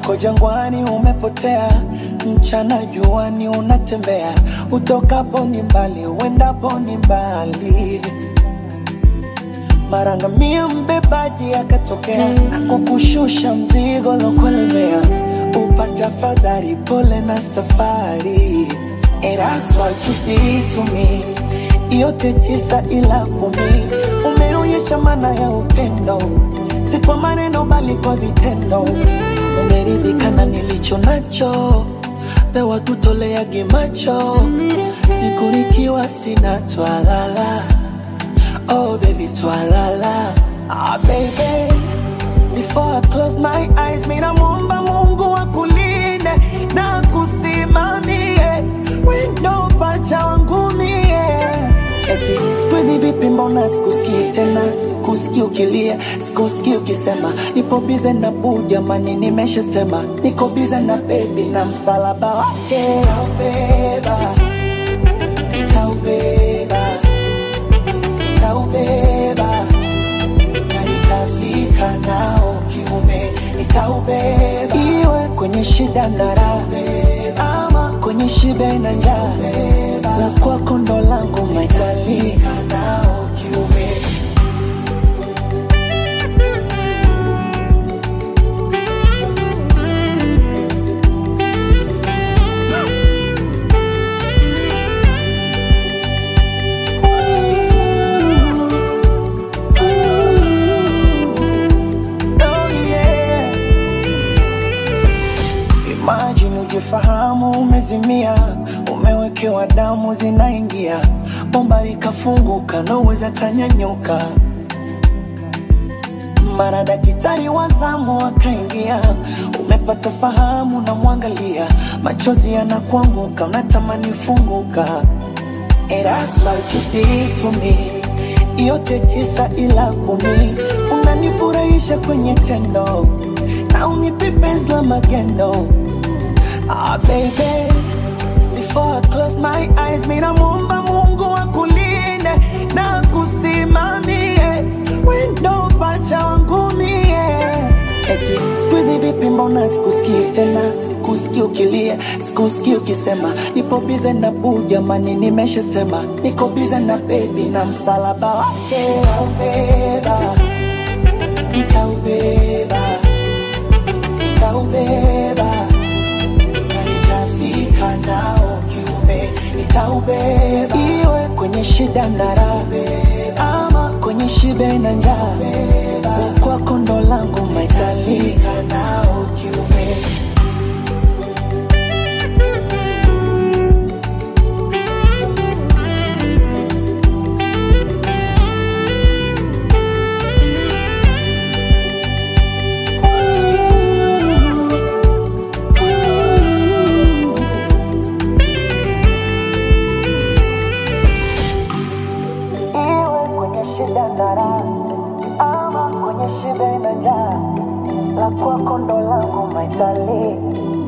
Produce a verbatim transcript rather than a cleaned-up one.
Uko jangwani umepotea, mchana juani unatembea. Utokapo ni mbali, uendapo ni mbali. Mara ngamia mbebaji akatokea, akukushusha mzigo lokulemea. Upata fadhari, pole na safari. And that's what you did to me. Yote tisa ila kumi. Umeonyesha maana ya upendo, si kwa maneno bali kwa vitendo. Umeridhika na nilicho nacho, pewa kutolea gimacho. Siku nikiwa sina twalala, oh baby twalala. Ah baby, before I close my eyes, mina muomba Mungu akulinde na kusimamie, wendo pacha wangu mie. Eti sikuizi vipi mbona sikusikii tena, sikusikii ukilia, sikusikii ukisema nipo bize na boo jamani nimeshasema. Niko bize na baby na msalaba wake. Nitaubeba, nitaubeba, nitaubeba, na nitafika nao kiume. Nitaubeba, iwe kwenye shida na raha, ama kwenye shibe na njaa. La kwako ndo langu maitali nao kiume. Imagine ujifahamu umezimia, umewekewa damu zinaingia, bomba likafunguka na uweza tanyanyuka. Mara daktari wa zamu akaingia, umepata fahamu na mwangalia, machozi yanakuanguka unatamani funguka. And that's what you did to me. Yote tisa ila kumi. Unanifurahisha kwenye tendo, na unipe penzi la magendo. Ah baby, before I close my eyes, mina muomba Mungu akulinde na kusimamie, wendo pacha wangu mie. Eti sikuizi vipi mbona sikusikii tena, sikusikii ukilia, sikusikii ukisema nipo bize na boo jamani nimeshasema. Niko bize na baby na msalaba wake. Nitaubeba, nitaubeba, nitaubeba, nao kiume. Nitaubeba, iwe kwenye shida na raha, ama kwenye shibe na njaa. La kwako ndo langu maitali nao kiume. Ama kwenye shibe na njaa, la kwako ndo langu maitali.